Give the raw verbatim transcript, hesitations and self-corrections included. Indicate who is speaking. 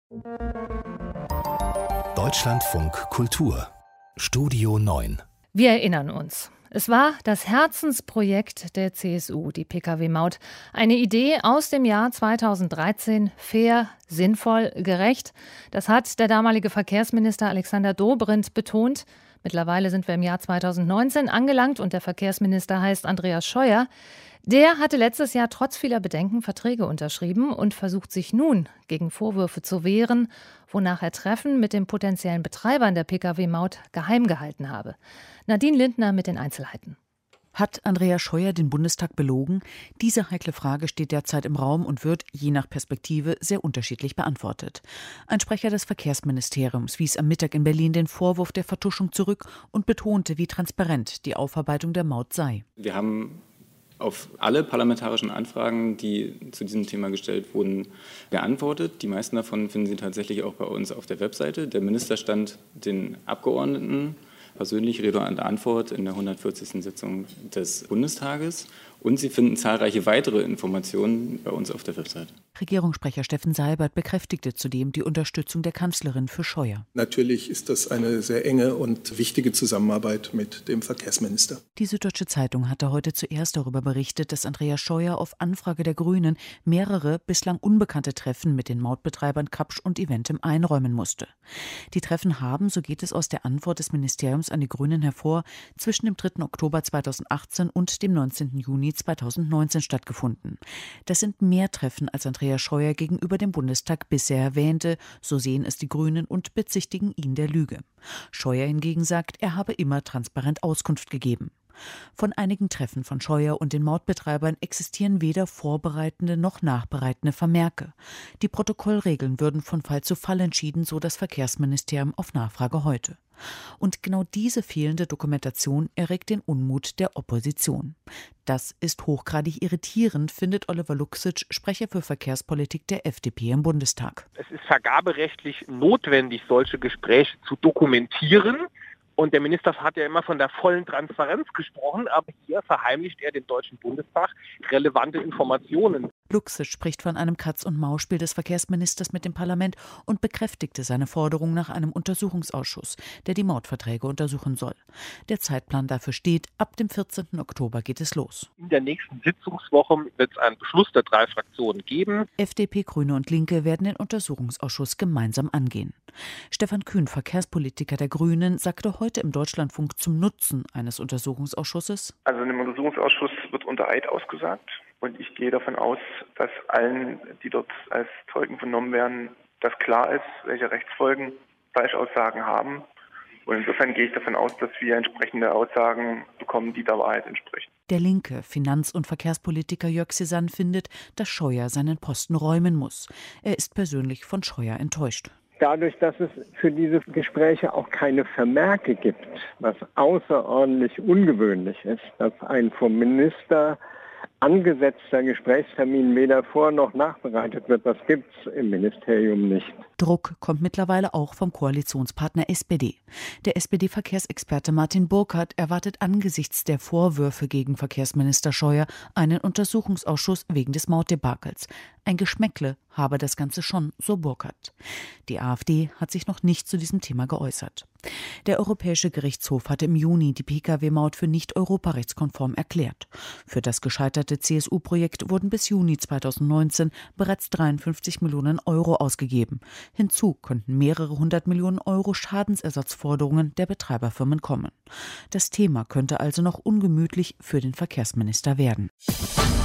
Speaker 1: Deutschlandfunk Kultur Studio neun.
Speaker 2: Wir erinnern uns. Es war das Herzensprojekt der C S U, die Pkw-Maut. Eine Idee aus dem Jahr zweitausenddreizehn, fair, sinnvoll, gerecht. Das hat der damalige Verkehrsminister Alexander Dobrindt betont. Mittlerweile sind wir im Jahr zweitausendneunzehn angelangt und der Verkehrsminister heißt Andreas Scheuer. Der hatte letztes Jahr trotz vieler Bedenken Verträge unterschrieben und versucht sich nun gegen Vorwürfe zu wehren, wonach er Treffen mit den potenziellen Betreibern der Pkw-Maut geheim gehalten habe. Nadine Lindner mit den Einzelheiten.
Speaker 3: Hat Andreas Scheuer den Bundestag belogen? Diese heikle Frage steht derzeit im Raum und wird, je nach Perspektive, sehr unterschiedlich beantwortet. Ein Sprecher des Verkehrsministeriums wies am Mittag in Berlin den Vorwurf der Vertuschung zurück und betonte, wie transparent die Aufarbeitung der Maut sei.
Speaker 4: Wir haben auf alle parlamentarischen Anfragen, die zu diesem Thema gestellt wurden, geantwortet. Die meisten davon finden Sie tatsächlich auch bei uns auf der Webseite. Der Minister stand den Abgeordneten persönlich Rede und Antwort in der hundertvierzigsten Sitzung des Bundestages. Und Sie finden zahlreiche weitere Informationen bei uns auf der Webseite.
Speaker 3: Regierungssprecher Steffen Seibert bekräftigte zudem die Unterstützung der Kanzlerin für Scheuer.
Speaker 5: Natürlich ist das eine sehr enge und wichtige Zusammenarbeit mit dem Verkehrsminister.
Speaker 3: Die Süddeutsche Zeitung hatte heute zuerst darüber berichtet, dass Andreas Scheuer auf Anfrage der Grünen mehrere bislang unbekannte Treffen mit den Mautbetreibern Kapsch und Eventim einräumen musste. Die Treffen haben, so geht es aus der Antwort des Ministeriums an die Grünen hervor, zwischen dem dritten Oktober zweitausendachtzehn und dem neunzehnten Juni zweitausendneunzehn stattgefunden. Das sind mehr Treffen, als Andreas Scheuer gegenüber dem Bundestag bisher erwähnte, so sehen es die Grünen und bezichtigen ihn der Lüge. Scheuer hingegen sagt, er habe immer transparent Auskunft gegeben. Von einigen Treffen von Scheuer und den Mautbetreibern existieren weder vorbereitende noch nachbereitende Vermerke. Die Protokollregeln würden von Fall zu Fall entschieden, so das Verkehrsministerium auf Nachfrage heute. Und genau diese fehlende Dokumentation erregt den Unmut der Opposition. Das ist hochgradig irritierend, findet Oliver Luxic, Sprecher für Verkehrspolitik der F D P im Bundestag.
Speaker 6: Es ist vergaberechtlich notwendig, solche Gespräche zu dokumentieren. Und der Minister hat ja immer von der vollen Transparenz gesprochen, aber hier verheimlicht er dem Deutschen Bundestag relevante Informationen.
Speaker 3: Luxic spricht von einem Katz-und-Maus-Spiel des Verkehrsministers mit dem Parlament und bekräftigte seine Forderung nach einem Untersuchungsausschuss, der die Mautverträge untersuchen soll. Der Zeitplan dafür steht, ab dem vierzehnten Oktober geht es los.
Speaker 6: In der nächsten Sitzungswoche wird es einen Beschluss der drei Fraktionen geben.
Speaker 3: F D P, Grüne und Linke werden den Untersuchungsausschuss gemeinsam angehen. Stefan Kühn, Verkehrspolitiker der Grünen, sagte heute im Deutschlandfunk zum Nutzen eines Untersuchungsausschusses:
Speaker 7: Also in dem Untersuchungsausschuss wird unter Eid ausgesagt. Und ich gehe davon aus, dass allen, die dort als Zeugen vernommen werden, das klar ist, welche Rechtsfolgen Falschaussagen haben. Und insofern gehe ich davon aus, dass wir entsprechende Aussagen bekommen, die der Wahrheit entsprechen.
Speaker 3: Der linke Finanz- und Verkehrspolitiker Jörg Cézanne findet, dass Scheuer seinen Posten räumen muss. Er ist persönlich von Scheuer enttäuscht.
Speaker 8: Dadurch, dass es für diese Gespräche auch keine Vermerke gibt, was außerordentlich ungewöhnlich ist, dass ein vom Minister angesetzter Gesprächstermin weder vor- noch nachbereitet wird, das gibt's im Ministerium nicht.
Speaker 3: Druck kommt mittlerweile auch vom Koalitionspartner S P D. Der S P D-Verkehrsexperte Martin Burkhardt erwartet angesichts der Vorwürfe gegen Verkehrsminister Scheuer einen Untersuchungsausschuss wegen des Mautdebakels. Ein Geschmäckle habe das Ganze schon, so Burkhardt. Die AfD hat sich noch nicht zu diesem Thema geäußert. Der Europäische Gerichtshof hatte im Juni die Pkw-Maut für nicht europarechtskonform erklärt. Für das gescheiterte C S U-Projekt wurden bis Juni zweitausendneunzehn bereits dreiundfünfzig Millionen Euro ausgegeben. Hinzu könnten mehrere hundert Millionen Euro Schadensersatzforderungen der Betreiberfirmen kommen. Das Thema könnte also noch ungemütlich für den Verkehrsminister werden.